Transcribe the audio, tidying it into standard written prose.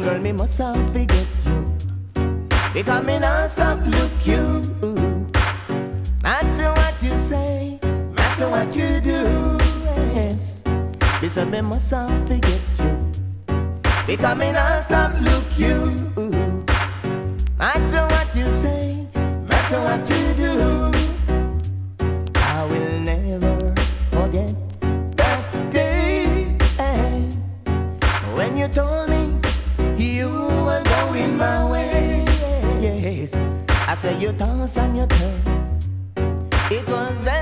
girl, me must not forget you. Because me not stop look you. Matter what you say, matter what you do, yes. Because me must not forget you. Because me not stop look you. Matter what you say, matter what you do, I will never forget that day when you told me you were going my way. Yes, I said you toss and you turn. It was that